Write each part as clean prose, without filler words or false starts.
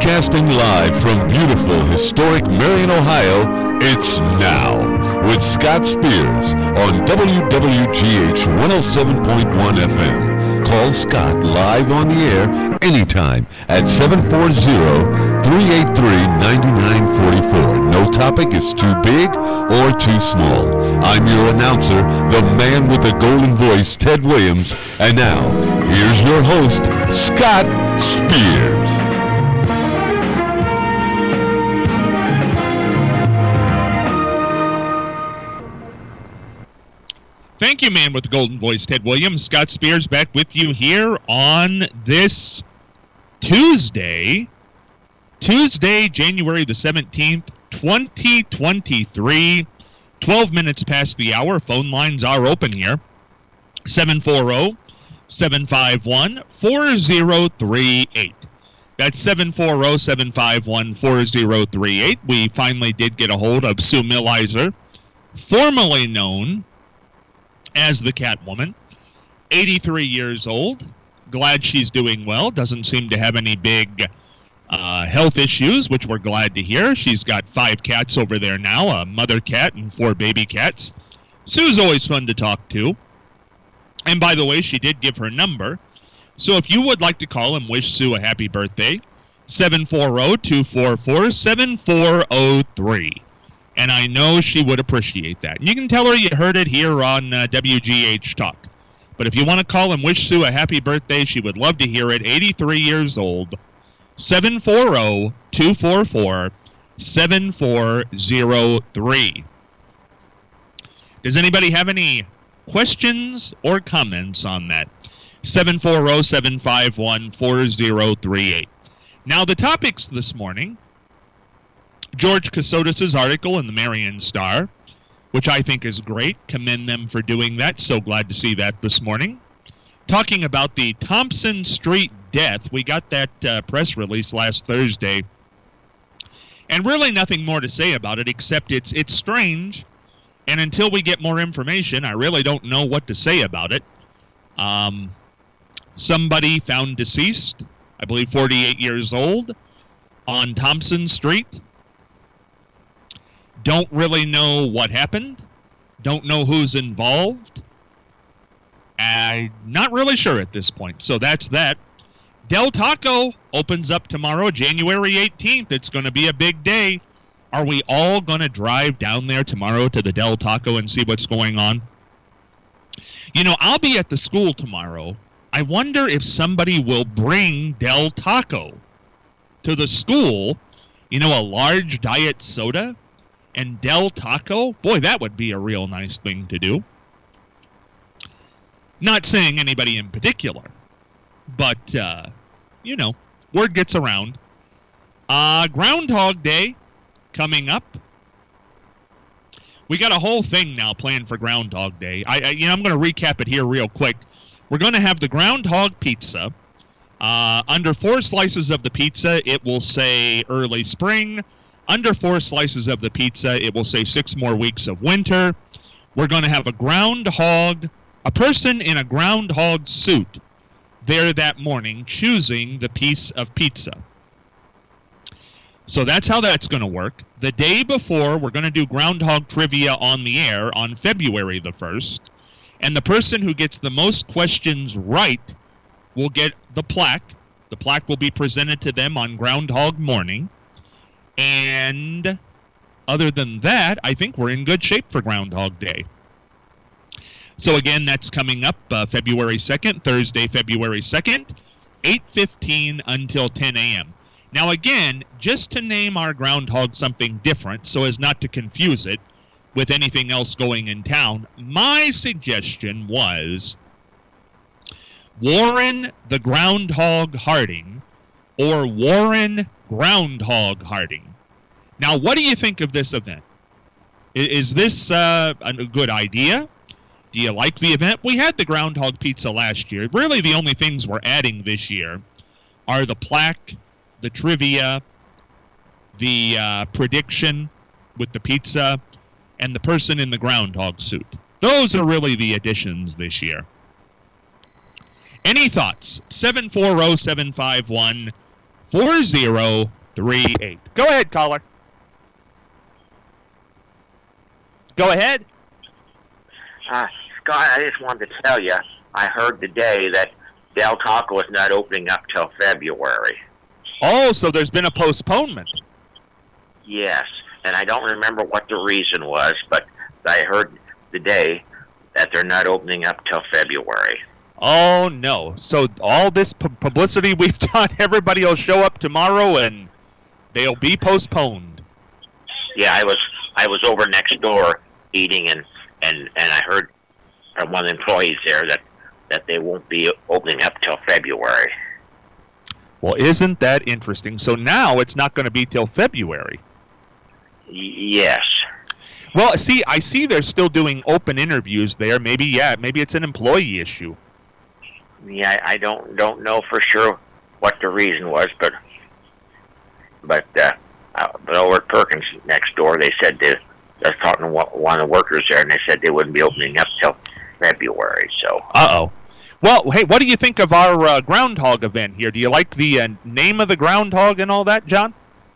Broadcasting live from beautiful, historic Marion, Ohio, it's Now with Scott Spears on WWGH 107.1 FM. Call Scott live on the air anytime at 740-383-9944. No topic is too big or too small. I'm your announcer, the man with the golden voice, Ted Williams. And now, here's your host, Scott Spears. Thank you, man with the golden voice, Ted Williams. Scott Spears back with you here on this Tuesday, January the 17th, 2023. 12 minutes past the hour. Phone lines are open here. 740-751-4038. That's 740-751-4038. We finally did get a hold of Sue Millizer, formerly known as the Catwoman, 83 years old. Glad she's doing well. Doesn't seem to have any big health issues, which we're glad to hear. She's got 5 cats over there now, a mother cat and 4 baby cats. Sue's always fun to talk to. And by the way, she did give her number. So if you would like to call and wish Sue a happy birthday, 740-244-7403. And I know she would appreciate that. And you can tell her you heard it here on WGH Talk. But if you want to call and wish Sue a happy birthday, she would love to hear it. 83 years old. 740-244-7403. Does anybody have any questions or comments on that? 740-751-4038. Now, the topics this morning: George Kasodis' article in the Marion Star, which I think is great. Commend them for doing that. So glad to see that this morning. Talking about the Thompson Street death. We got that press release last Thursday. And really nothing more to say about it, except it's strange. And until we get more information, I really don't know what to say about it. Somebody found deceased, I believe 48 years old, on Thompson Street. Don't really know what happened. Don't know who's involved. I'm not really sure at this point. So that's that. Del Taco opens up tomorrow, January 18th. It's going to be a big day. Are we all going to drive down there tomorrow to the Del Taco and see what's going on? You know, I'll be at the school tomorrow. I wonder if somebody will bring Del Taco to the school. You know, a large diet soda and Del Taco. Boy, that would be a real nice thing to do. Not saying anybody in particular, but, you know, word gets around. Groundhog Day coming up. We got a whole thing now planned for Groundhog Day. I'm going to recap it here real quick. We're going to have the Groundhog Pizza. Under 4 slices of the pizza, it will say early spring. Under 4 slices of the pizza, it will say 6 more weeks of winter. We're going to have a person in a groundhog suit there that morning choosing the piece of pizza. So that's how that's going to work. The day before, we're going to do groundhog trivia on the air on February the 1st. And the person who gets the most questions right will get the plaque. The plaque will be presented to them on Groundhog Morning. And other than that, I think we're in good shape for Groundhog Day. So again, that's coming up February 2nd, Thursday, February 2nd, 8:15 until 10 a.m. Now again, just to name our groundhog something different so as not to confuse it with anything else going in town, my suggestion was Warren the Groundhog Harding or Warren Groundhog Harding. Now, what do you think of this event? Is this a good idea? Do you like the event? We had the Groundhog Pizza last year. Really, the only things we're adding this year are the plaque, the trivia, the prediction with the pizza, and the person in the groundhog suit. Those are really the additions this year. Any thoughts? 740-751 4038. Go ahead, caller. Go ahead. Scott, I just wanted to tell you, I heard today that Del Taco is not opening up till February. Oh, so there's been a postponement. Yes, and I don't remember what the reason was, but I heard today that they're not opening up till February. Oh, no. So all this publicity we've done, everybody will show up tomorrow and they'll be postponed. Yeah, I was over next door eating, and I heard from one of the employees there that they won't be opening up till February. Well, isn't that interesting? So now it's not going to be till February. Yes. Well, I see they're still doing open interviews there. Maybe it's an employee issue. Yeah, I don't know for sure what the reason was, but over at Perkins next door, they said I was talking to one of the workers there, and they said they wouldn't be opening up till February. So. Uh-oh. Well, hey, what do you think of our groundhog event here? Do you like the name of the groundhog and all that, John?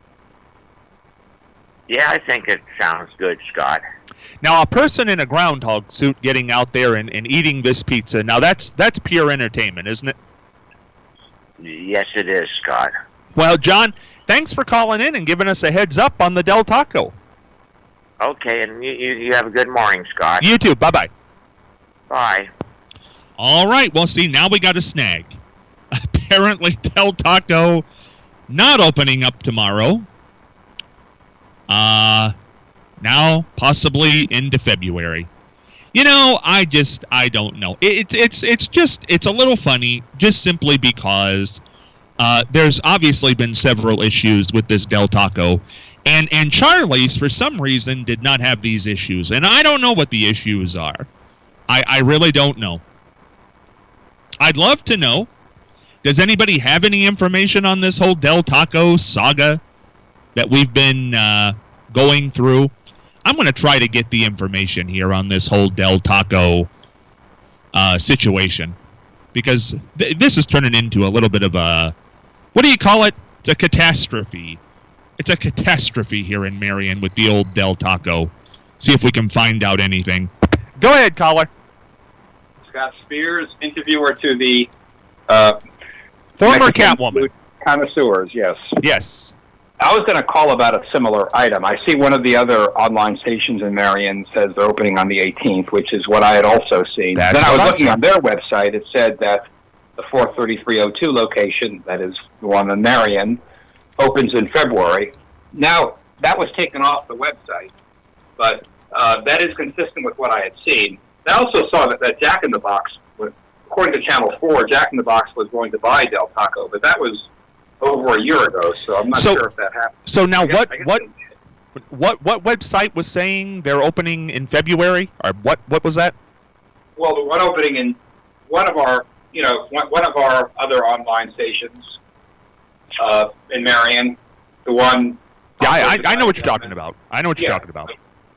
Yeah, I think it sounds good, Scott. Now, a person in a groundhog suit getting out there and eating this pizza, now that's pure entertainment, isn't it? Yes, it is, Scott. Well, John, thanks for calling in and giving us a heads up on the Del Taco. Okay, and you have a good morning, Scott. You too. Bye-bye. Bye. All right. Well, see, now we got a snag. Apparently, Del Taco not opening up tomorrow. Now possibly into February. You know, I don't know. It's a little funny, just simply because there's obviously been several issues with this Del Taco, and Charlie's for some reason did not have these issues, and I don't know what the issues are. I really don't know. I'd love to know. Does anybody have any information on this whole Del Taco saga that we've been going through? I'm going to try to get the information here on this whole Del Taco situation, because this is turning into a little bit of a, what do you call it? It's a catastrophe. It's a catastrophe here in Marion with the old Del Taco. See if we can find out anything. Go ahead, caller. Scott Spears, interviewer to the former Catwoman. Connoisseurs, yes. Yes. I was going to call about a similar item. I see one of the other online stations in Marion says they're opening on the 18th, which is what I had also seen. That's then I was looking on their website. It said that the 43302 location, that is the one in Marion, opens in February. Now, that was taken off the website, but that is consistent with what I had seen. I also saw that Jack in the Box, according to Channel 4, Jack in the Box was going to buy Del Taco, but that was over a year ago, so I'm not sure if that happened. So now what website was saying they're opening in February? Or what was that? Well, the one opening in one of our other online stations in Marion, the one. Yeah, I know what you're talking about. I know what you're talking about.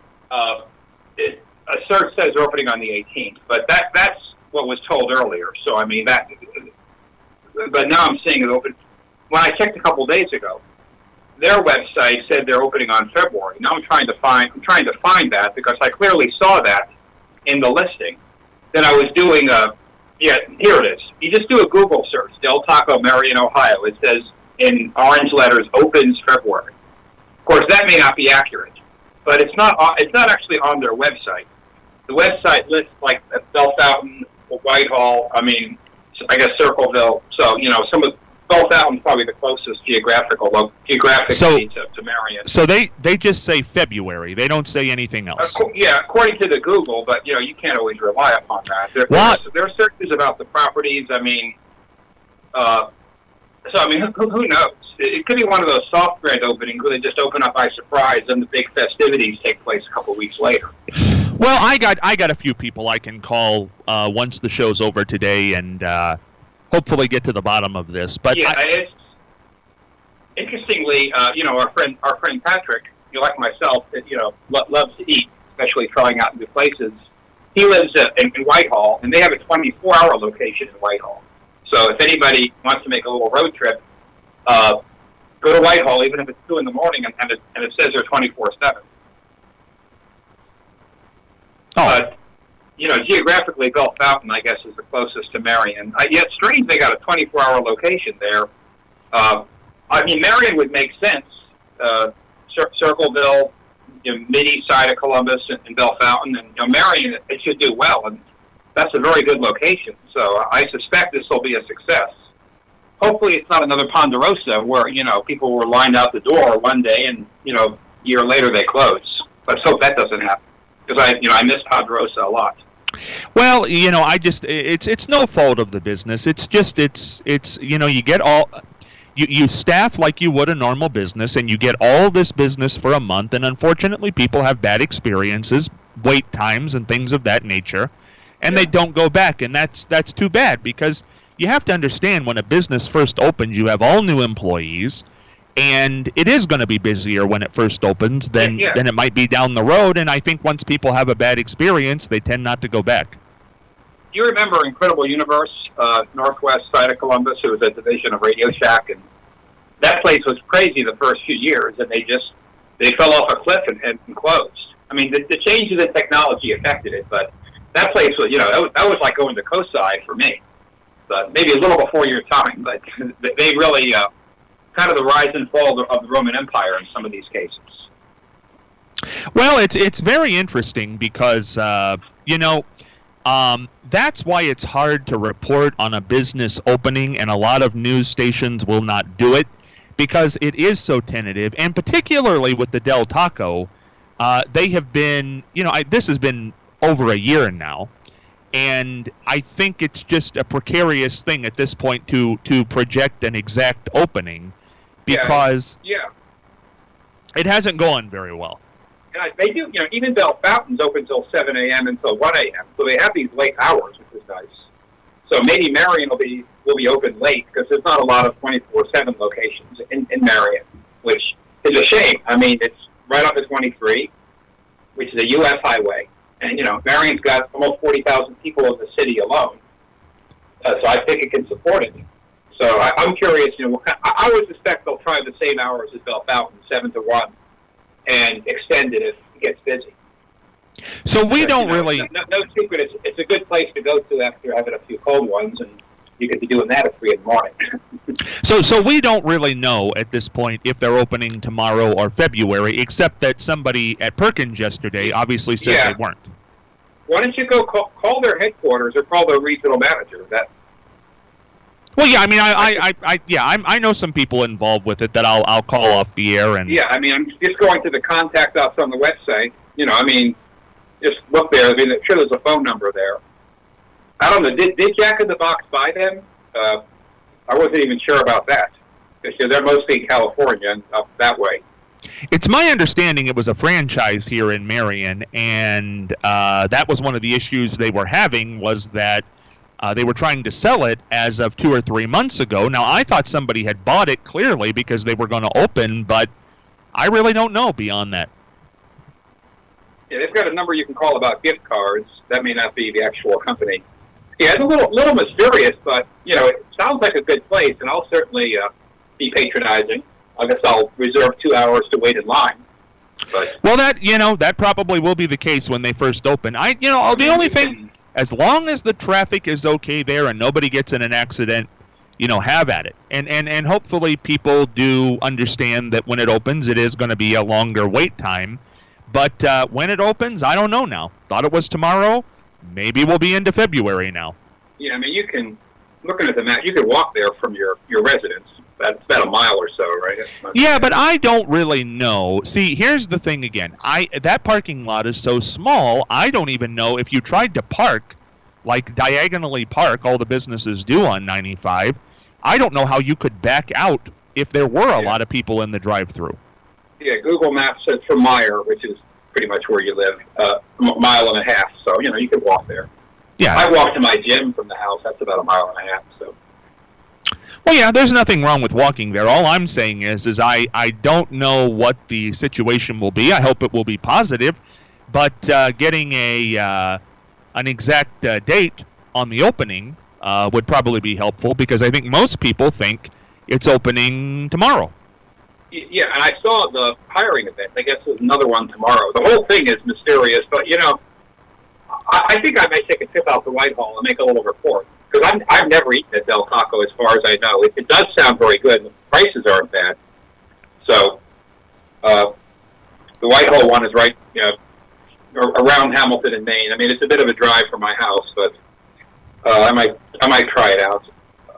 A search says they're opening on the 18th, but that's what was told earlier. So I mean that. But now I'm seeing it open. When I checked a couple days ago, their website said they're opening on February. Now I'm trying to find that because I clearly saw that in the listing. Then I was doing here it is. You just do a Google search, Del Taco, Marion, Ohio. It says in orange letters, opens February. Of course, that may not be accurate, but it's not actually on their website. The website lists like Bell Fountain, Whitehall. I mean, I guess Circleville. So some of Bell Fountain's probably the closest geographically to Marion. So they just say February. They don't say anything else. According to the Google, but you can't always rely upon that. There are searches about the properties. I mean, who knows? It could be one of those soft grand openings where they just open up by surprise, and the big festivities take place a couple weeks later. Well, I got a few people I can call once the show's over today, and hopefully get to the bottom of this. But it's interestingly, our friend Patrick, like myself, loves to eat, especially trying out new places. He lives in Whitehall, and they have a 24-hour location in Whitehall. So if anybody wants to make a little road trip, go to Whitehall, even if it's 2 in the morning, and it says they're 24/7. But geographically, Bell Fountain, I guess, is the closest to Marion. Yet strange they got a 24-hour location there. Marion would make sense. Circleville, mid-east side of Columbus, and Bell Fountain, and Marion, it should do well, and that's a very good location. So I suspect this will be a success. Hopefully, it's not another Ponderosa where people were lined out the door one day, and a year later they close. Let's hope that doesn't happen, because I miss Ponderosa a lot. Well, it's no fault of the business. It's just you get all. You staff like you would a normal business, and you get all this business for a month, and unfortunately people have bad experiences, wait times, and things of that nature, and they don't go back, and that's too bad, because you have to understand when a business first opens, you have all new employees, and it is going to be busier when it first opens than it might be down the road, and I think once people have a bad experience, they tend not to go back. Do you remember Incredible Universe, northwest side of Columbus? It was a division of Radio Shack, and that place was crazy the first few years, and they fell off a cliff and closed. I mean, the changes in technology affected it, but that place was, that was like going to COSI for me. But maybe a little before your time, but they really kind of the rise and fall of the Roman Empire in some of these cases. Well, it's very interesting because that's why it's hard to report on a business opening, and a lot of news stations will not do it because it is so tentative, and particularly with the Del Taco, they have been, this has been over a year now, and I think it's just a precarious thing at this point to project an exact opening because it hasn't gone very well. And they do, even Bell Fountain's open until 7 a.m. until 1 a.m. So they have these late hours, which is nice. So maybe Marion will be open late because there's not a lot of 24/7 locations in Marion, which is a shame. I mean, it's right off the 23, which is a U.S. highway, and Marion's got almost 40,000 people in the city alone. So I think it can support it. So I'm curious. I would suspect they'll try the same hours as Bell Fountain, 7 to 1. And extend it if it gets busy. So we don't really... No secret, it's a good place to go to after having a few cold ones, and you could be doing that at 3 in the morning. So we don't really know at this point if they're opening tomorrow or February, except that somebody at Perkins yesterday obviously said they weren't. Why don't you go call their headquarters or call their regional manager? Well, yeah, I mean, I know some people involved with it that I'll call off the air and. Yeah, I mean, I'm just going to the contact us on the website. Just look there. I mean, I'm sure there's a phone number there. I don't know. Did Jack in the Box buy them? I wasn't even sure about that because they're mostly in California and up that way. It's my understanding it was a franchise here in Marion, and that was one of the issues they were having was that. They were trying to sell it as of 2 or 3 months ago. Now, I thought somebody had bought it clearly because they were going to open, but I really don't know beyond that. Yeah, they've got a number you can call about gift cards. That may not be the actual company. Yeah, it's a little mysterious, but, it sounds like a good place, and I'll certainly be patronizing. I guess I'll reserve 2 hours to wait in line. But well, that probably will be the case when they first open. The only thing... As long as the traffic is okay there and nobody gets in an accident, have at it. And hopefully people do understand that when it opens, it is going to be a longer wait time. But when it opens, I don't know now. Thought it was tomorrow. Maybe we'll be into February now. Yeah, I mean, you can, looking at the map, you can walk there from your residence. That's about a mile or so, right? Yeah, but I don't really know. See, here's the thing again. That parking lot is so small, I don't even know if you tried to park, like diagonally park, all the businesses do on 95, I don't know how you could back out if there were a lot of people in the drive-thru. Yeah, Google Maps says from Meyer, which is pretty much where you live, a mile and a half, so, you could walk there. Yeah. I walk to my gym from the house. That's about a mile and a half, so. Well, yeah, there's nothing wrong with walking there. All I'm saying is I don't know what the situation will be. I hope it will be positive, but getting an exact date on the opening would probably be helpful because I think most people think it's opening tomorrow. Yeah, and I saw the hiring event. I guess there's another one tomorrow. The whole thing is mysterious, but, I think I may take a trip out to Whitehall and make a little report. Because I've never eaten at Del Taco as far as I know. It does sound very good, and the prices aren't bad. So, the Whitehall one is right, around Hamilton and Maine. I mean, it's a bit of a drive from my house, but I might try it out.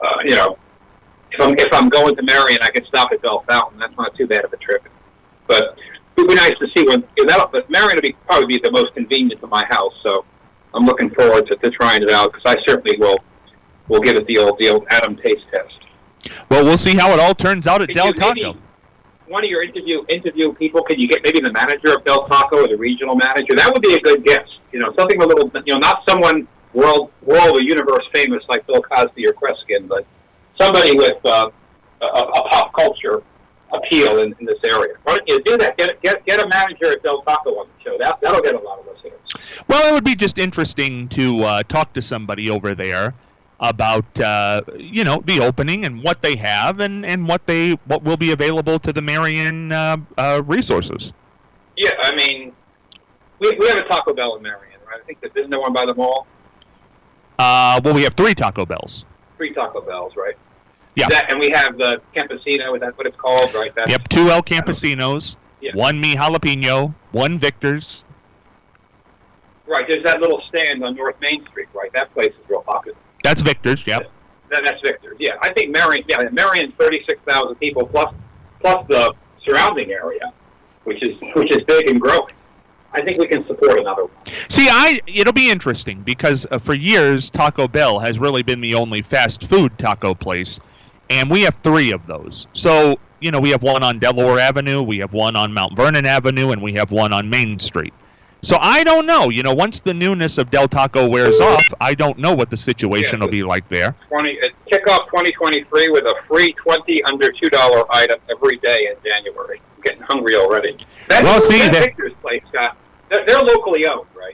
If I'm going to Marion, I can stop at Bell Fountain. That's not too bad of a trip. But it would be nice to see but Marion would probably be the most convenient to my house. So I'm looking forward to trying it out, because I certainly will give it the old Adam taste test. Well, we'll see how it all turns out at Del Taco. One of your interview people, can you get maybe the manager of Del Taco or the regional manager? That would be a good guess. Something a little, not someone world or universe famous like Bill Cosby or Kreskin, but somebody with a pop culture appeal in this area. Why don't you do that? Get a manager at Del Taco on the show. That'll get a lot of listeners. Well, it would be just interesting to talk to somebody over there about the opening and what they have and what will be available to the Marion resources. Yeah, I mean, we have a Taco Bell in Marion, right? I think isn't there one by the mall? Well, we have 3 Taco Bells. 3 Taco Bells, right? Yeah. And we have the Campesino, is that what it's called, right? Yep, 2 El Campesinos, yeah. 1 Mi Jalapeno, 1 Victor's. Right, there's that little stand on North Main Street, right? That place is real popular. That's Victor's, yep. That's Victor's, yeah. I think Marion's 36,000 people plus the surrounding area, which is big and growing. I think we can support another one. See, it'll be interesting because for years Taco Bell has really been the only fast food taco place, and we have 3 of those. So, we have one on Delaware Avenue, we have one on Mount Vernon Avenue, and we have one on Main Street. So I don't know. Once the newness of Del Taco wears off, I don't know what the situation will be like there. Kick off 2023 with a free 20 under $2 item every day in January. I'm getting hungry already. That's Victor's place, Scott. They're locally owned, right?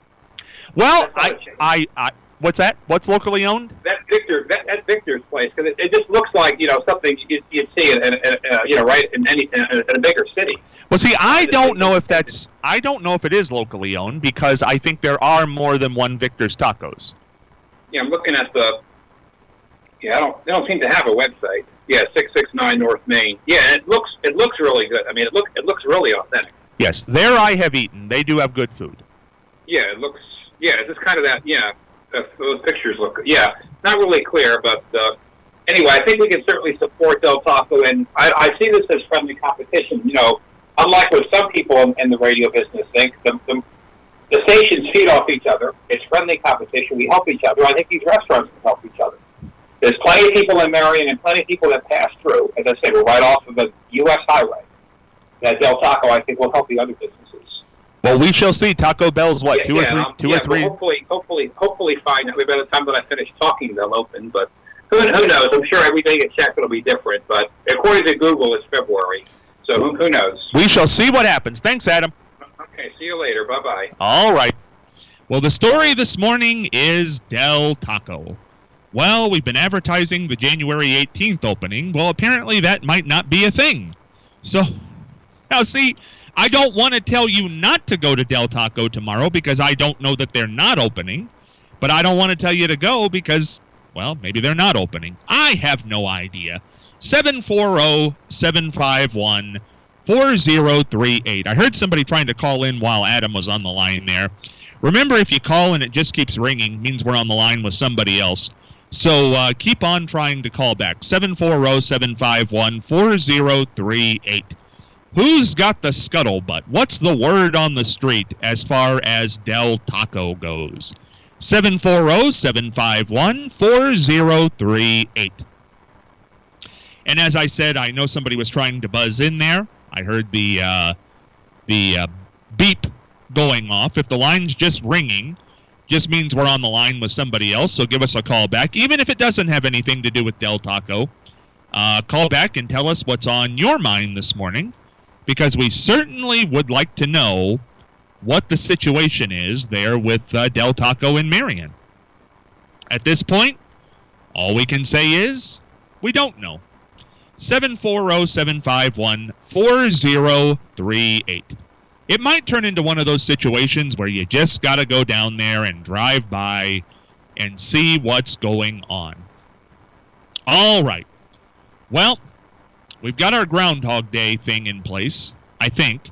Well, I what's that? What's locally owned? That's Victor's place, because it just looks like something you'd see in right in a bigger city. Well, see, I don't know if it is locally owned, because I think there are more than one Victor's Tacos. Yeah, I'm looking at they don't seem to have a website. Yeah, 669 North Main. Yeah, it looks really good. I mean, it looks really authentic. Yes, there I have eaten. They do have good food. Yeah, it's just kind of that. Yeah, those pictures look. Yeah, not really clear, but anyway, I think we can certainly support Del Taco, and I see this as friendly competition. Unlike what some people in the radio business think, the stations feed off each other. It's friendly competition. We help each other. I think these restaurants can help each other. There's plenty of people in Marion and plenty of people that pass through. As I said, we're right off of the U.S. highway. That Del Taco, I think, will help the other businesses. Well, we shall see. Taco Bell's what, two or three? Hopefully fine. By the time that I finish talking, they'll open. But who knows? I'm sure every day you check, it'll be different. But according to Google, it's February. So who knows? We shall see what happens. Thanks, Adam. Okay, see you later. Bye-bye. All right. Well, the story this morning is Del Taco. Well, we've been advertising the January 18th opening. Well, apparently that might not be a thing. So, now see, I don't want to tell you not to go to Del Taco tomorrow because I don't know that they're not opening. But I don't want to tell you to go because, well, maybe they're not opening. I have no idea. 740-751-4038. I heard somebody trying to call in while Adam was on the line there. Remember, if you call and it just keeps ringing, means we're on the line with somebody else. So keep on trying to call back. 740-751-4038. Who's got the scuttlebutt? What's the word on the street as far as Del Taco goes? 740-751-4038. And as I said, I know somebody was trying to buzz in there. I heard the beep going off. If the line's just ringing, just means we're on the line with somebody else, so give us a call back. Even if it doesn't have anything to do with Del Taco, call back and tell us what's on your mind this morning, because we certainly would like to know what the situation is there with Del Taco in Marion. At this point, all we can say is we don't know. 740-751-4038. It might turn into one of those situations where you just got to go down there and drive by and see what's going on. All right. Well, we've got our Groundhog Day thing in place, I think.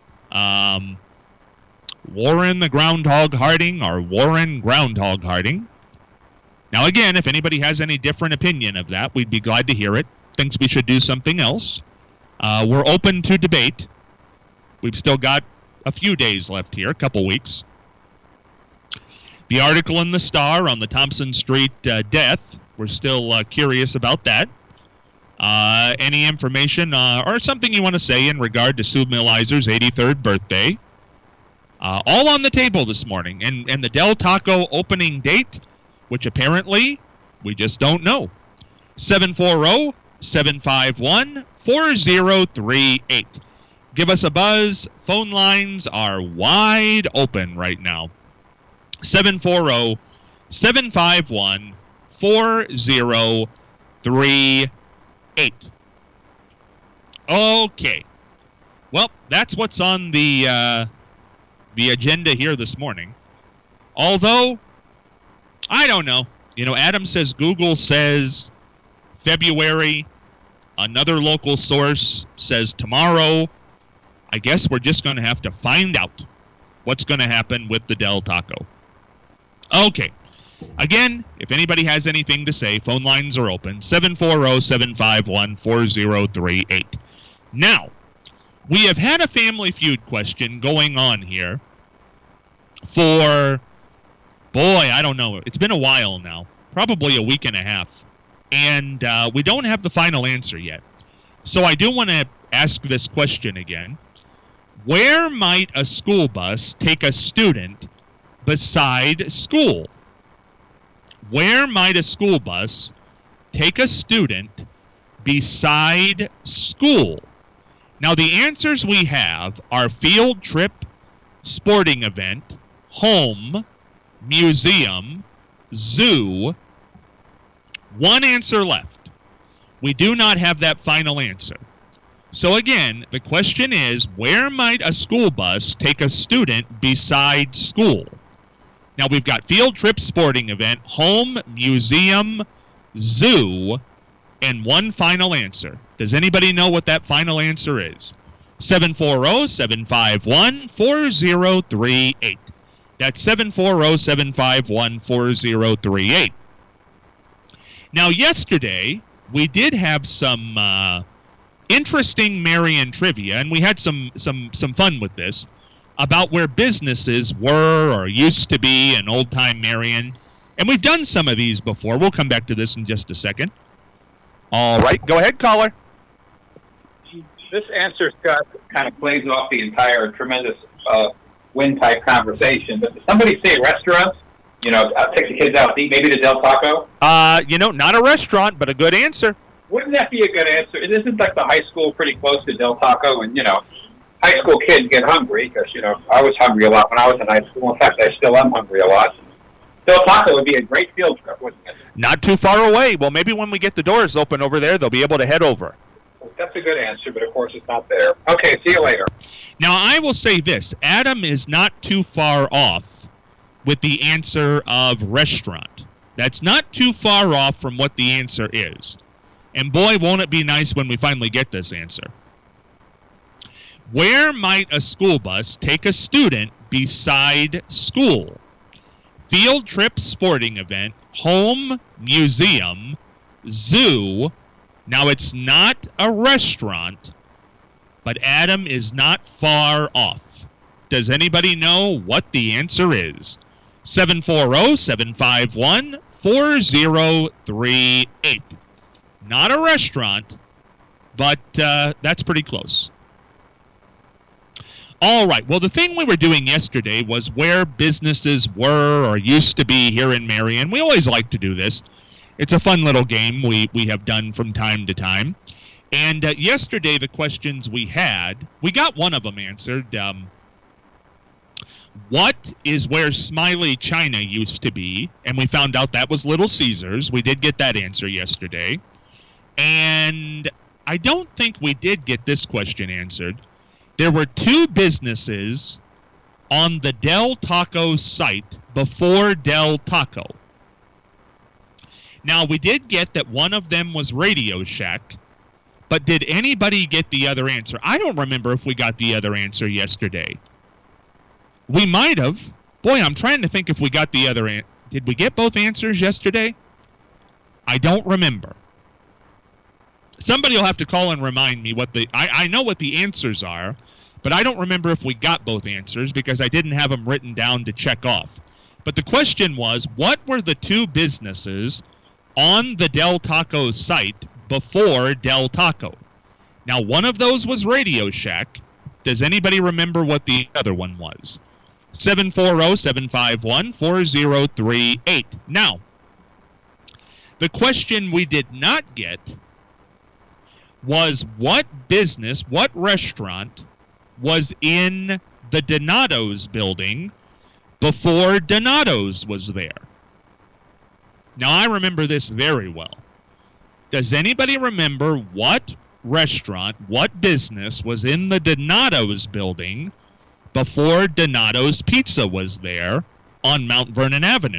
Warren the Groundhog Harding or Warren Groundhog Harding. Now, again, if anybody has any different opinion of that, we'd be glad to hear it. Thinks we should do something else. We're open to debate. We've still got a few days left here, a couple weeks. The article in the Star on the Thompson Street death, we're still curious about that. Any information or something you want to say in regard to Sue Millizer's 83rd birthday? All on the table this morning. And the Del Taco opening date, which apparently we just don't know. 740-751-4038. Give us a buzz. Phone lines are wide open right now. 740-751-4038. Okay. Well, that's what's on the agenda here this morning. Although, I don't know. Adam says Google says February. Another local source says tomorrow. I guess we're just going to have to find out what's going to happen with the Del Taco. Okay. Again, if anybody has anything to say, phone lines are open. 740-751-4038. Now, we have had a Family Feud question going on here for, I don't know. It's been a while now. Probably a week and a half. And we don't have the final answer yet. So I do want to ask this question again. Where might a school bus take a student beside school? Where might a school bus take a student beside school? Now, the answers we have are field trip, sporting event, home, museum, zoo. One answer left. We do not have that final answer. So again, the question is, where might a school bus take a student beside school? Now, we've got field trip, sporting event, home, museum, zoo, and one final answer. Does anybody know what that final answer is? 740-751-4038. That's 740-751-4038. Now, yesterday, we did have some interesting Marion trivia, and we had some fun with this, about where businesses were or used to be in old-time Marion. And we've done some of these before. We'll come back to this in just a second. All right, go ahead, caller. This answer, Scott, kind of plays off the entire tremendous win-type conversation. But did somebody say restaurants? Take the kids out to eat, maybe the Del Taco? Not a restaurant, but a good answer. Wouldn't that be a good answer? Isn't like the high school pretty close to Del Taco? And, high school kids get hungry because, I was hungry a lot when I was in high school. In fact, I still am hungry a lot. Del Taco would be a great field trip, wouldn't it? Not too far away. Well, maybe when we get the doors open over there, they'll be able to head over. That's a good answer, but of course it's not there. Okay, see you later. Now, I will say this. Adam is not too far off with the answer of restaurant. That's not too far off from what the answer is. And boy, won't it be nice when we finally get this answer. Where might a school bus take a student beside school? Field trip, sporting event, home, museum, zoo. Now, it's not a restaurant, but Adam is not far off. Does anybody know what the answer is? 740-751-4038. Not a restaurant, but that's pretty close. All right. Well, the thing we were doing yesterday was where businesses were or used to be here in Marion. We always like to do this. It's a fun little game we have done from time to time. And yesterday, the questions we had, we got one of them answered. What is where Smiley China used to be? And we found out that was Little Caesars. We did get that answer yesterday. And I don't think we did get this question answered. There were two businesses on the Del Taco site before Del Taco. Now, we did get that one of them was Radio Shack, but did anybody get the other answer? I don't remember if we got the other answer yesterday. We might have. Boy, I'm trying to think if we got the other answer. Did we get both answers yesterday? I don't remember. Somebody will have to call and remind me what I know what the answers are, but I don't remember if we got both answers because I didn't have them written down to check off. But the question was, what were the two businesses on the Del Taco site before Del Taco? Now, one of those was Radio Shack. Does anybody remember what the other one was? 740-751-4038. Now, the question we did not get was what business, what restaurant was in the Donato's building before Donato's was there. Now, I remember this very well. Does anybody remember what restaurant, what business was in the Donato's building before Donato's Pizza was there on Mount Vernon Avenue?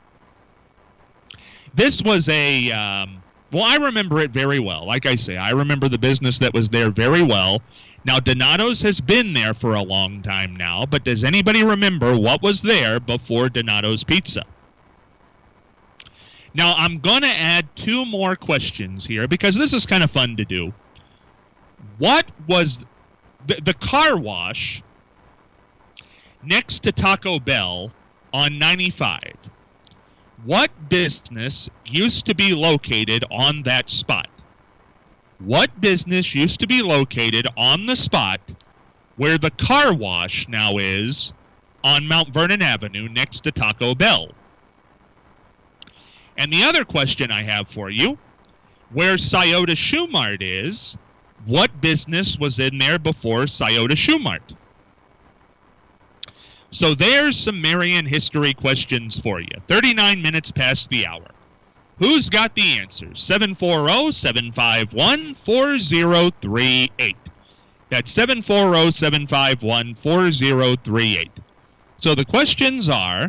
This was well, I remember it very well. Like I say, I remember the business that was there very well. Now, Donato's has been there for a long time now, but does anybody remember what was there before Donato's Pizza? Now, I'm going to add two more questions here because this is kind of fun to do. What was the car wash next to Taco Bell on 95? What business used to be located on that spot? What business used to be located on the spot where the car wash now is on Mount Vernon Avenue next to Taco Bell? And the other question I have for you, where Scioto Shoe Mart is, what business was in there before Scioto Shoe Mart? So there's some Marion history questions for you. 39 minutes past the hour. Who's got the answers? 740-751-4038. That's 740-751-4038. So the questions are,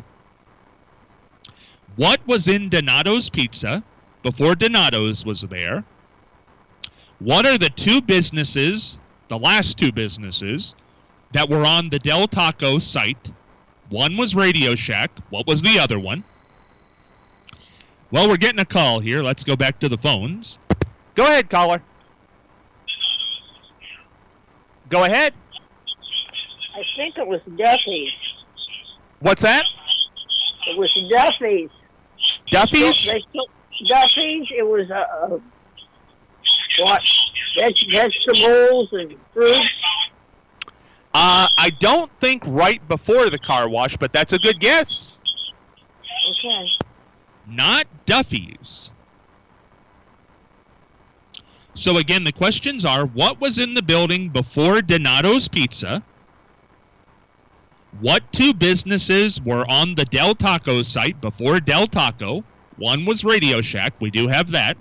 what was in Donato's Pizza before Donato's was there? What are the two businesses, the last two businesses, that were on the Del Taco site? One was Radio Shack. What was the other one? Well, we're getting a call here. Let's go back to the phones. Go ahead, caller. Go ahead. I think it was Duffy's. What's that? It was Duffy's. Duffy's? Duffy's. It was vegetables and fruits. I don't think right before the car wash, but that's a good guess. Okay. Not Duffy's. So again, the questions are, what was in the building before Donato's Pizza? What two businesses were on the Del Taco site before Del Taco? One was Radio Shack. We do have that.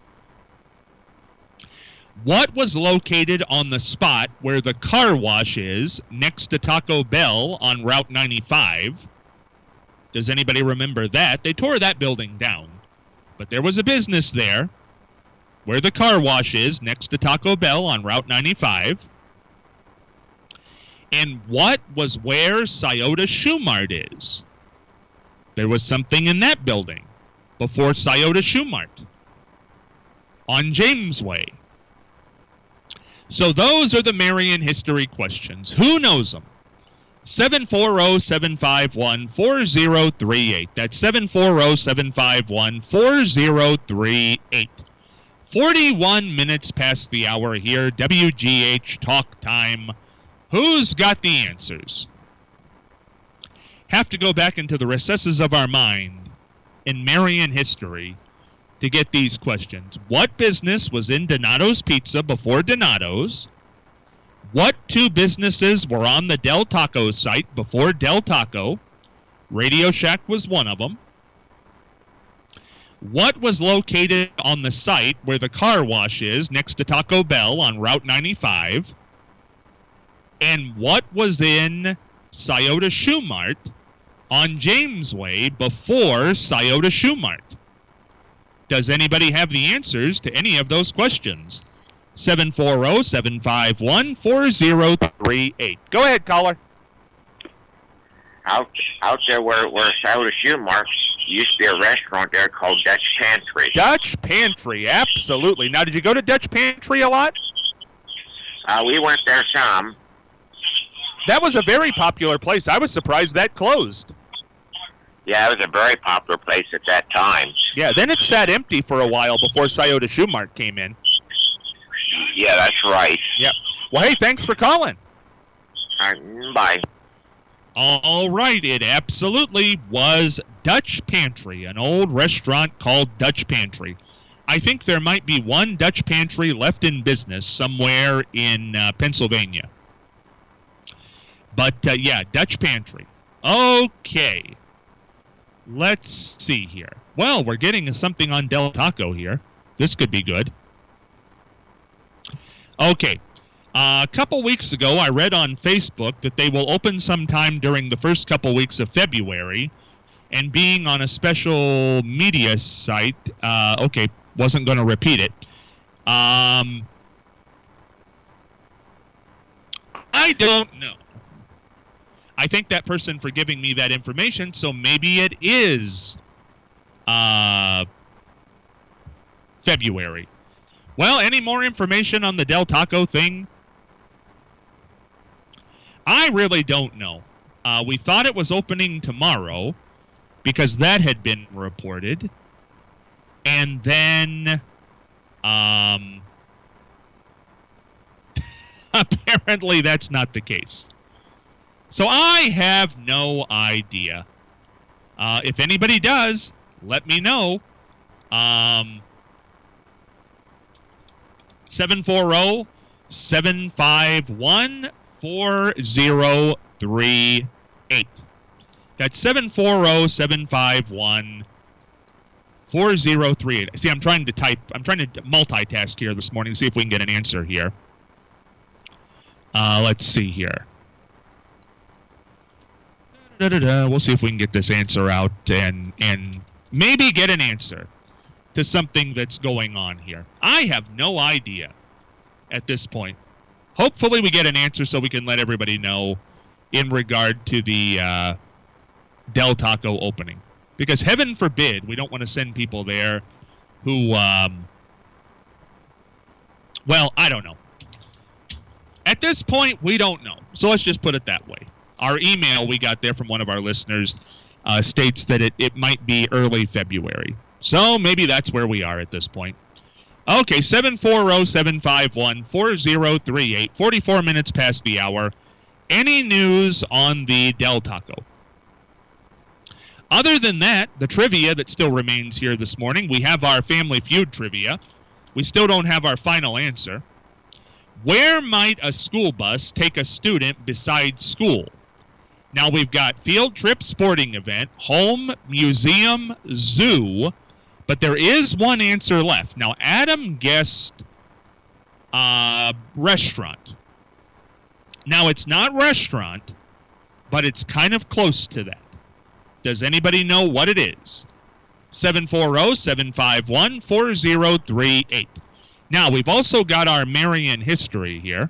What was located on the spot where the car wash is next to Taco Bell on Route 95? Does anybody remember that? They tore that building down. But there was a business there where the car wash is next to Taco Bell on Route 95. And what was where Scioto Shoe Mart is? There was something in that building before Scioto Shoe Mart on Jamesway. So those are the Marion history questions. Who knows them? 740-751-4038. That's 740-751-4038. 41 minutes past the hour here. WGH Talk Time. Who's got the answers? Have to go back into the recesses of our mind in Marion history to get these questions. What business was in Donato's Pizza before Donato's? What two businesses were on the Del Taco site before Del Taco? Radio Shack was one of them. What was located on the site where the car wash is next to Taco Bell on Route 95? And what was in Scioto Shoe Mart on James Way before Scioto Shoe Mart? Does anybody have the answers to any of those questions? 740-751-4038. Go ahead, caller. Out there where Scioto Shoe Mart used to be a restaurant there called Dutch Pantry. Dutch Pantry, absolutely. Now, did you go to Dutch Pantry a lot? We went there some. That was a very popular place. I was surprised that closed. Yeah, it was a very popular place at that time. Yeah, then it sat empty for a while before Scioto Shoe Mart came in. Yeah, that's right. Yep. Well, hey, thanks for calling. Bye. All right, it absolutely was Dutch Pantry, an old restaurant called Dutch Pantry. I think there might be one Dutch Pantry left in business somewhere in Pennsylvania. But, yeah, Dutch Pantry. Okay. Let's see here. Well, we're getting something on Del Taco here. This could be good. Okay. A couple weeks ago, I read on Facebook that they will open sometime during the first couple weeks of February. And being on a special media site, okay, wasn't going to repeat it. I don't know. I thank that person for giving me that information, so maybe it is February. Well, any more information on the Del Taco thing? I really don't know. We thought it was opening tomorrow because that had been reported. And then apparently that's not the case. So I have no idea. If anybody does, let me know. 740-751-4038. That's 740-751-4038. See, I'm trying to multitask here this morning, see if we can get an answer here. Let's see here. We'll see if we can get this answer out and maybe get an answer to something that's going on here. I have no idea at this point. Hopefully we get an answer so we can let everybody know in regard to the Del Taco opening. Because heaven forbid we don't want to send people there who, well, I don't know. At this point, we don't know. So let's just put it that way. Our email we got there from one of our listeners states that it might be early February. So maybe that's where we are at this point. Okay, 740-751-4038. 44 minutes past the hour. Any news on the Del Taco? Other than that, the trivia that still remains here this morning, we have our Family Feud trivia. We still don't have our final answer. Where might a school bus take a student besides school? Now we've got field trip, sporting event, home, museum, zoo, but there is one answer left. Now Adam guessed restaurant. Now it's not restaurant, but it's kind of close to that. Does anybody know what it is? 740-751-4038. Now we've also got our Marion history here.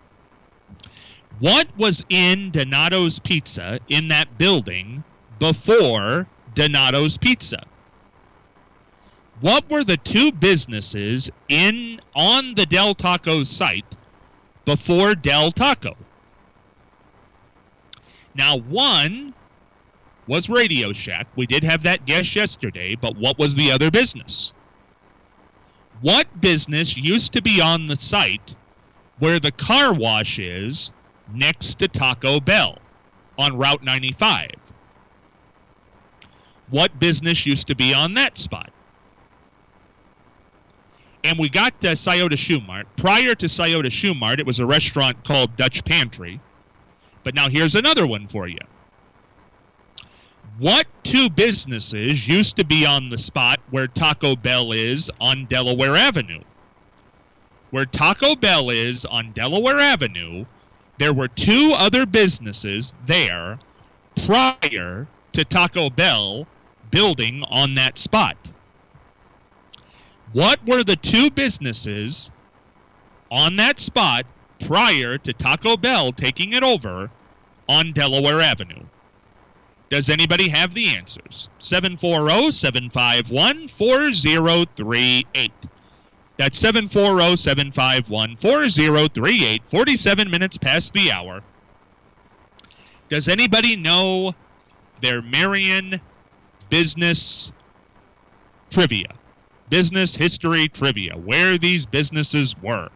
What was in Donato's Pizza in that building before Donato's Pizza? What were the two businesses on the Del Taco site before Del Taco? Now, one was Radio Shack. We did have that guess yesterday, but what was the other business? What business used to be on the site where the car wash is next to Taco Bell on Route 95? What business used to be on that spot? And we got Scioto Shoe Mart. Prior to Scioto Shoe Mart, it was a restaurant called Dutch Pantry. But now here's another one for you. What two businesses used to be on the spot where Taco Bell is on Delaware Avenue? Where Taco Bell is on Delaware Avenue, there were two other businesses there prior to Taco Bell building on that spot. What were the two businesses on that spot prior to Taco Bell taking it over on Delaware Avenue? Does anybody have the answers? 740-751-4038. That's 740-751-4038. 47 minutes past the hour. Does anybody know their Marion business trivia? Business history trivia. Where these businesses were.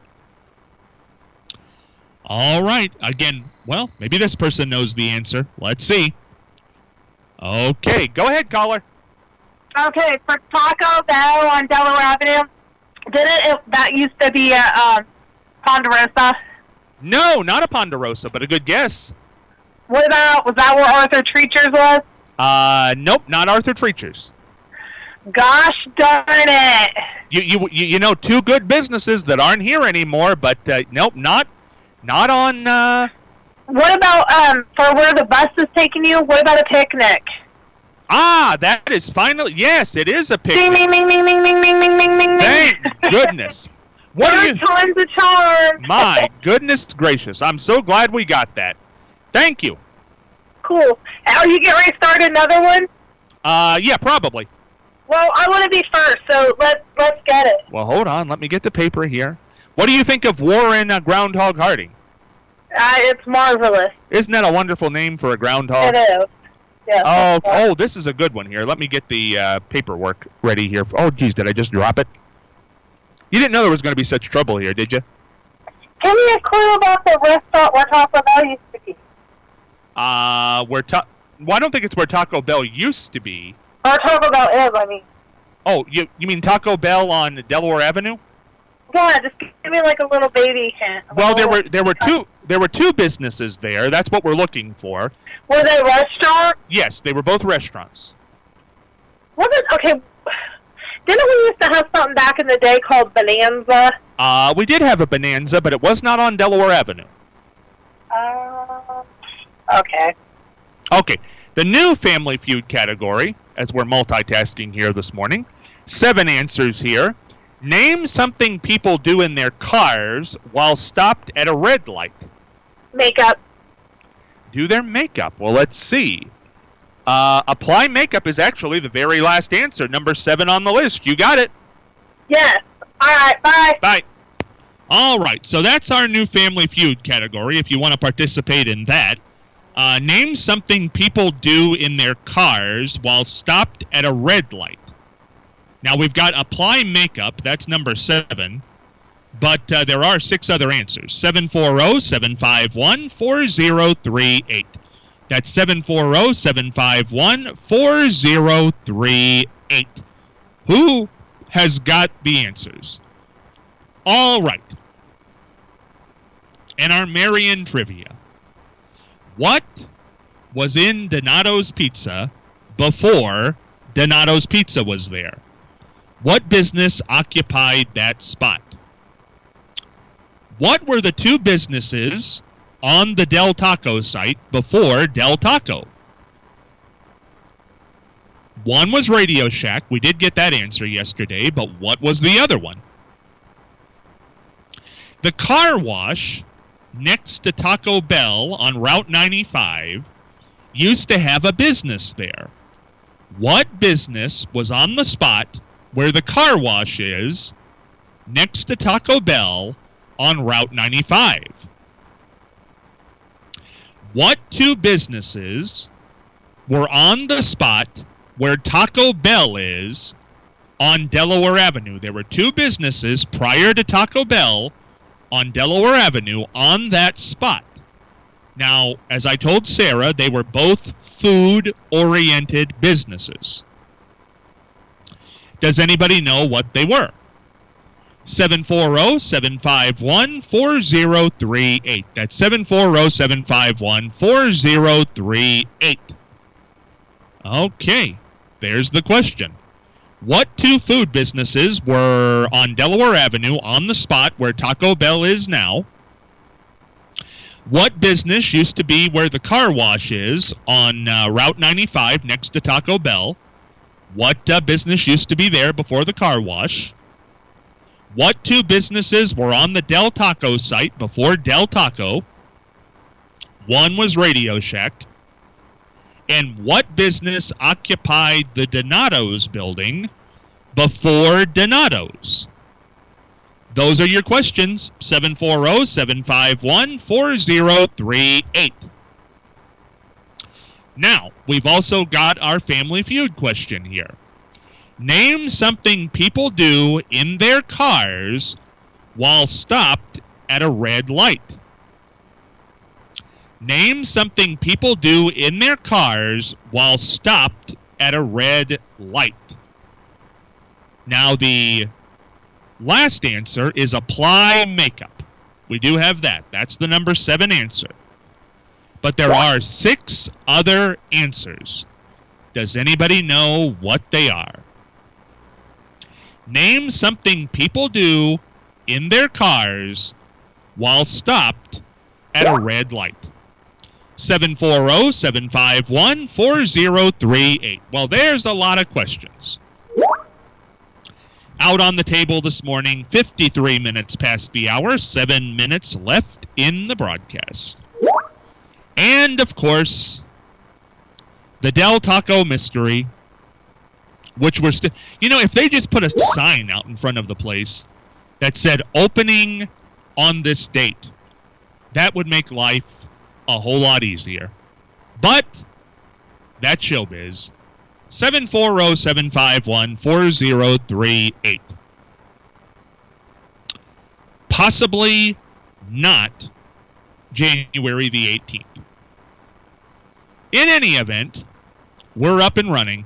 All right. Again, well, maybe this person knows the answer. Let's see. Okay, go ahead, caller. Okay, for Taco Bell on Delaware Avenue, that used to be a Ponderosa? No, not a Ponderosa, but a good guess. Was that where Arthur Treacher's was? Nope, not Arthur Treacher's. Gosh darn it! You know two good businesses that aren't here anymore, but nope, not on. What about for where the bus is taking you? What about a picnic? Ah, that is finally, yes, it is a picnic. Ding, ding, ding, ding, ding, ding, ding, ding, ding, ding. Thank goodness. What are you? Time's a charm. My goodness gracious! I'm so glad we got that. Thank you. Cool. Are you getting ready to start another one? Yeah, probably. Well, I want to be first, so let's get it. Well, hold on. Let me get the paper here. What do you think of Warren Groundhog Harding? It's marvelous. Isn't that a wonderful name for a groundhog? It is. Yeah. Oh, this is a good one here. Let me get the paperwork ready here. Oh, geez, did I just drop it? You didn't know there was going to be such trouble here, did you? Give me a clue about the restaurant where Taco Bell used to be. Well, I don't think it's where Taco Bell used to be. Or Taco Bell is, I mean. Oh, you mean Taco Bell on Delaware Avenue? Yeah, just give me like a little baby hint. Well, there were two businesses there. That's what we're looking for. Were they restaurants? Yes, they were both restaurants. Okay. Didn't we used to have something back in the day called Bonanza? We did have a Bonanza, but it was not on Delaware Avenue. Okay. Okay. The new Family Feud category, as we're multitasking here this morning. 7 answers here. Name something people do in their cars while stopped at a red light. Makeup. Do their makeup. Well, let's see. Apply makeup is actually the very last answer, number 7 on the list. You got it. Yes. All right. Bye. Bye. All right. So that's our new Family Feud category. If you want to participate in that, name something people do in their cars while stopped at a red light. Now, we've got apply makeup. That's number 7. But there are 6 other answers. 740-751-4038. That's 740-751-4038. Who has got the answers? All right. And our Marion trivia. What was in Donato's Pizza before Donato's Pizza was there? What business occupied that spot? What were the 2 businesses on the Del Taco site before Del Taco? One was Radio Shack. We did get that answer yesterday, but what was the other one? The car wash next to Taco Bell on Route 95 used to have a business there. What business was on the spot where the car wash is next to Taco Bell on Route 95? What 2 businesses were on the spot where Taco Bell is on Delaware Avenue? There were 2 businesses prior to Taco Bell on Delaware Avenue on that spot. Now, as I told Sarah, they were both food-oriented businesses. Does anybody know what they were? 740-751-4038. That's 740-751-4038. Okay, there's the question. What two food businesses were on Delaware Avenue on the spot where Taco Bell is now? What business used to be where the car wash is on Route 95 next to Taco Bell? What business used to be there before the car wash? What two businesses were on the Del Taco site before Del Taco? One was Radio Shack. And what business occupied the Donato's building before Donato's? Those are your questions. 740-751-4038. Now, we've also got our Family Feud question here. Name something people do in their cars while stopped at a red light. Name something people do in their cars while stopped at a red light. Now, the last answer is apply makeup. We do have that. That's the number 7 answer. But there are 6 other answers. Does anybody know what they are? Name something people do in their cars while stopped at a red light. 740-751-4038. Well, there's a lot of questions. Out on the table this morning, 53 minutes past the hour, 7 minutes left in the broadcast. And, of course, the Del Taco mystery, which we're still... You know, if they just put a sign out in front of the place that said, opening on this date, that would make life a whole lot easier. But that's showbiz. 740-751-4038. Possibly not January the 18th. In any event, we're up and running.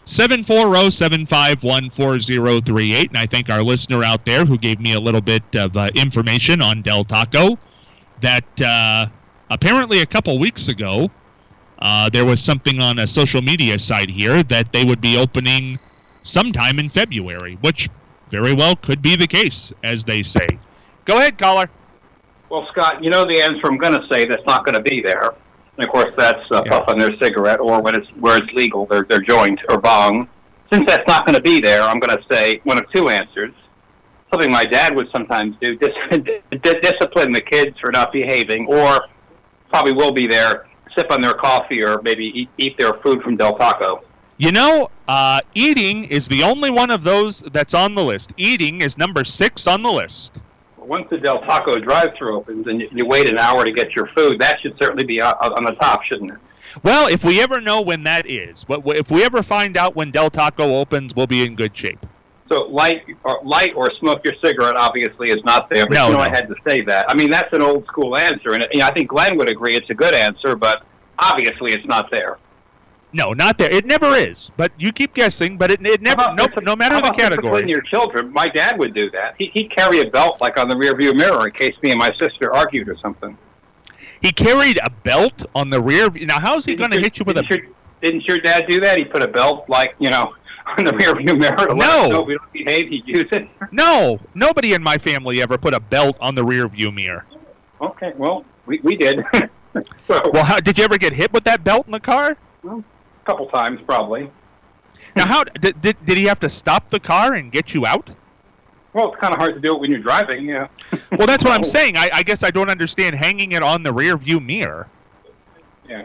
740-751-4038. And I thank our listener out there who gave me a little bit of information on Del Taco that apparently a couple weeks ago, there was something on a social media site here that they would be opening sometime in February, which very well could be the case, as they say. Go ahead, caller. Well, Scott, you know the answer I'm going to say that's not going to be there. And, of course, that's puff on their cigarette, or when where it's legal, their joint or bong. Since that's not going to be there, I'm going to say one of 2 answers. Something my dad would sometimes do, discipline the kids for not behaving, or probably will be there, sip on their coffee, or maybe eat their food from Del Taco. You know, eating is the only one of those that's on the list. Eating is number 6 on the list. Once the Del Taco drive-thru opens and you wait an hour to get your food, that should certainly be on the top, shouldn't it? Well, if we ever know when that is, if we ever find out when Del Taco opens, we'll be in good shape. So light or smoke your cigarette obviously is not there, but no. I had to say that. I mean, that's an old school answer, and I think Glenn would agree it's a good answer, but obviously it's not there. No, not there. It never is. But you keep guessing, but it never, no matter the category. Your children, my dad would do that. He'd carry a belt like on the rearview mirror in case me and my sister argued or something. He carried a belt on the rear view. Now, how's he going to hit you with a... Didn't your dad do that? He put a belt like, on the rearview mirror to let us know if we don't behave, he'd use it? No. Nobody in my family ever put a belt on the rearview mirror. Okay, well, we did. Well, did you ever get hit with that belt in the car? Well, a couple times, probably. Now, how did he have to stop the car and get you out? Well, it's kind of hard to do it when you're driving, yeah. Well, that's what I'm saying. I guess I don't understand hanging it on the rear view mirror. Yeah.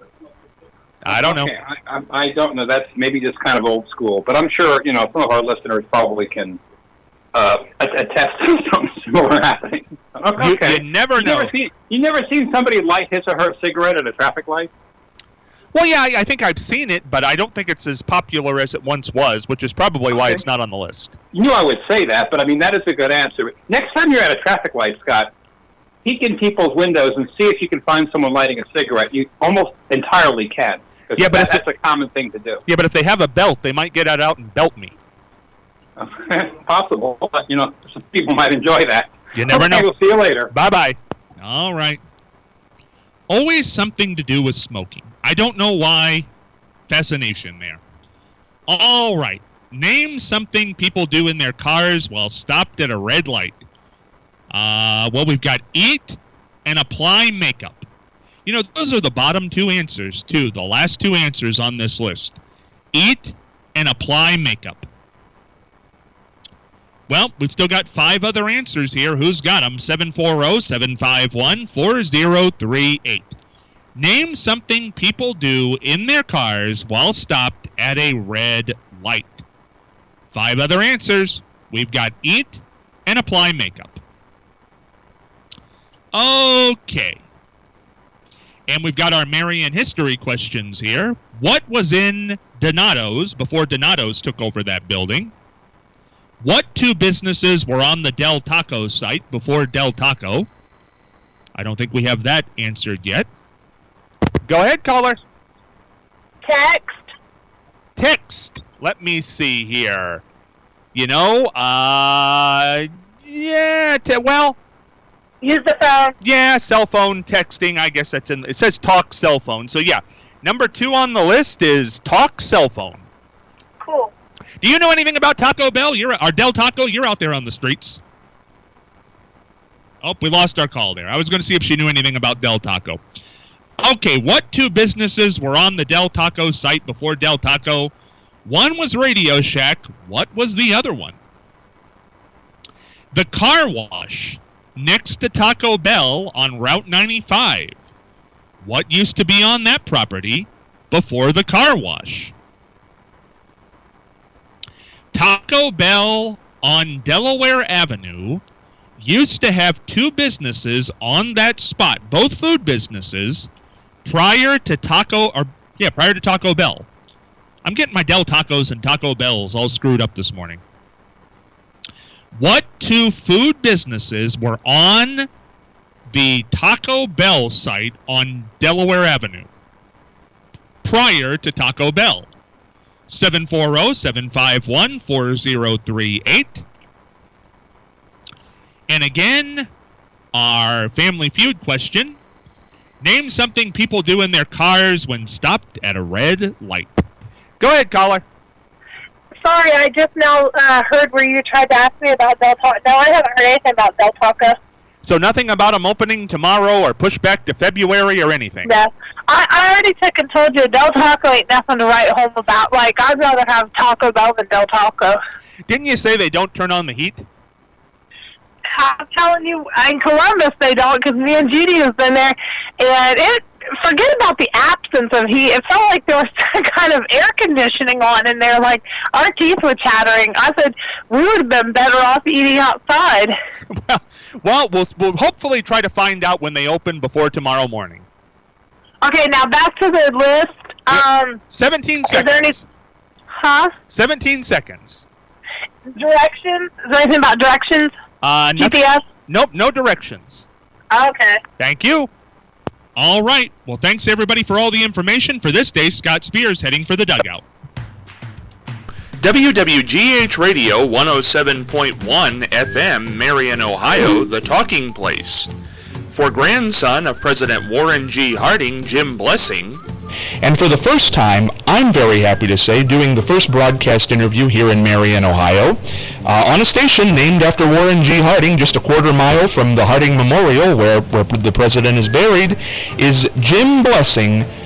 I don't know. I don't know. That's maybe just kind of old school. But I'm sure, some of our listeners probably can attest to something similar happening. Okay. You never know. You never seen somebody light his or her cigarette at a traffic light? Well, yeah, I think I've seen it, but I don't think it's as popular as it once was, which is probably why it's not on the list. You knew I would say that, but, that is a good answer. Next time you're at a traffic light, Scott, peek in people's windows and see if you can find someone lighting a cigarette. You almost entirely can. Yeah, but that's a common thing to do. Yeah, but if they have a belt, they might get out and belt me. Possible, but, some people might enjoy that. You never know. We'll see you later. Bye-bye. All right. Always something to do with smoking. I don't know why fascination there. All right. Name something people do in their cars while stopped at a red light. Well, we've got eat and apply makeup. You know, those are the bottom two answers, too. The last two answers on this list. Eat and apply makeup. Well, we've still got 5 other answers here. Who's got them? 740-751-4038. Name something people do in their cars while stopped at a red light. 5 other answers. We've got eat and apply makeup. Okay. And we've got our Marion history questions here. What was in Donato's before Donato's took over that building? What 2 businesses were on the Del Taco site before Del Taco? I don't think we have that answered yet. Go ahead, caller. Text. Text. Let me see here. You know, well, Use the phone. yeah, cell phone texting. I guess that's in. It says talk cell phone. So yeah, number 2 on the list is talk cell phone. Cool. Do you know anything about Taco Bell? Or Del Taco? You're out there on the streets. Oh, we lost our call there. I was going to see if she knew anything about Del Taco. Okay, what 2 businesses were on the Del Taco site before Del Taco? One was Radio Shack. What was the other one? The car wash next to Taco Bell on Route 95. What used to be on that property before the car wash? Taco Bell on Delaware Avenue used to have 2 businesses on that spot, both food businesses, prior to Taco Bell. I'm getting my Del Tacos and Taco Bells all screwed up this morning. What 2 food businesses were on the Taco Bell site on Delaware Avenue prior to Taco Bell? 740-751-4038. And again, our Family Feud question. Name something people do in their cars when stopped at a red light. Go ahead, caller. Sorry, I just now heard where you tried to ask me about Del Taco. No, I haven't heard anything about Del Taco. So nothing about them opening tomorrow or push back to February or anything? No. I already took and told you Del Taco ain't nothing to write home about. Like, I'd rather have Taco Bell than Del Taco. Didn't you say they don't turn on the heat? I'm telling you, in Columbus they don't, because me and Judy has been there, and forget about the absence of heat. It felt like there was some kind of air conditioning on in there, like our teeth were chattering. I said, we would have been better off eating outside. Well, we'll hopefully try to find out when they open before tomorrow morning. Okay, now back to the list. 17 seconds. Is there any... Huh? 17 seconds. Directions? Is there anything about directions? GPS? Nope, no directions. Okay. Thank you. All right. Well, thanks, everybody, for all the information. For this day, Scott Spears heading for the dugout. WWGH Radio 107.1 FM, Marion, Ohio, the talking place. For grandson of President Warren G. Harding, Jim Blessing. And for the first time, I'm very happy to say, doing the first broadcast interview here in Marion, Ohio, on a station named after Warren G. Harding, just a quarter mile from the Harding Memorial, where the president is buried, is Jim Blessing,